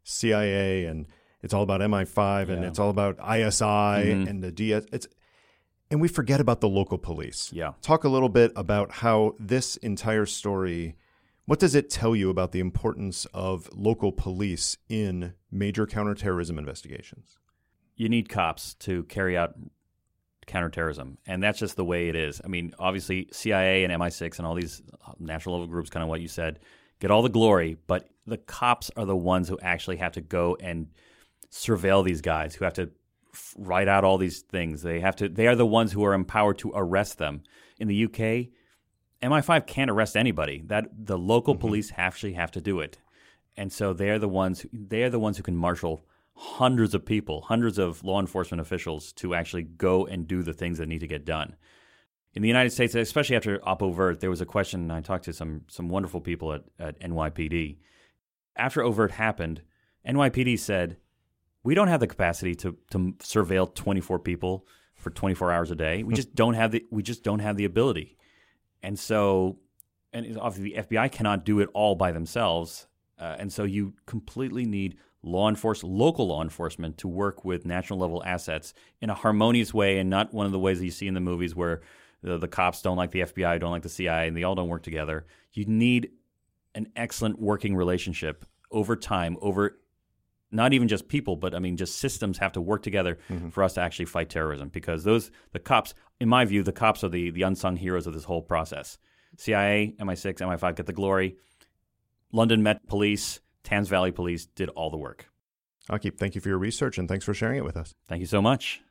CIA and it's all about MI5 and it's all about ISI and the DS. And we forget about the local police. Yeah. Talk a little bit about how this entire story, what does it tell you about the importance of local police in major counterterrorism investigations? You need cops to carry out counterterrorism, and that's just the way it is. I mean, obviously, CIA and MI6 and all these national level groups, kind of what you said, get all the glory, but the cops are the ones who actually have to go and surveil these guys, who have to write out all these things. They are the ones who are empowered to arrest them. In the UK, MI5 can't arrest anybody. That the local police actually have to do it. And so they are the ones who can marshal hundreds of people, hundreds of law enforcement officials to actually go and do the things that need to get done. In the United States, especially after Op Overt, there was a question, and I talked to some wonderful people at NYPD. After Overt happened, NYPD said, we don't have the capacity to surveil 24 people for 24 hours a day. We just don't have the ability. And so, and obviously the FBI cannot do it all by themselves. And so you completely need local law enforcement to work with national level assets in a harmonious way, and not one of the ways that you see in the movies where the cops don't like the FBI, don't like the CIA, and they all don't work together. You need an excellent working relationship over time, over not even just people, but I mean just systems have to work together for us to actually fight terrorism, because the cops, in my view, the cops are the unsung heroes of this whole process. CIA, MI6, MI5 get the glory. London Met Police, Thames Valley Police did all the work. Akib, thank you for your research and thanks for sharing it with us. Thank you so much.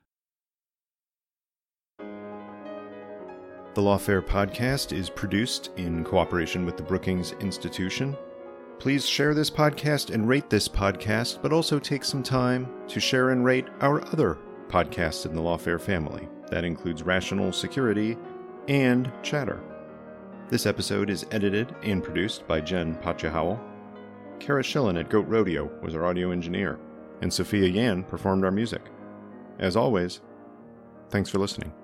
The Lawfare podcast is produced in cooperation with the Brookings Institution. Please share this podcast and rate this podcast, but also take some time to share and rate our other podcasts in the Lawfare family. That includes Rational Security and Chatter. This episode is edited and produced by Jen Patja-Howell. Kara Schillen at Goat Rodeo was our audio engineer, and Sophia Yan performed our music. As always, thanks for listening.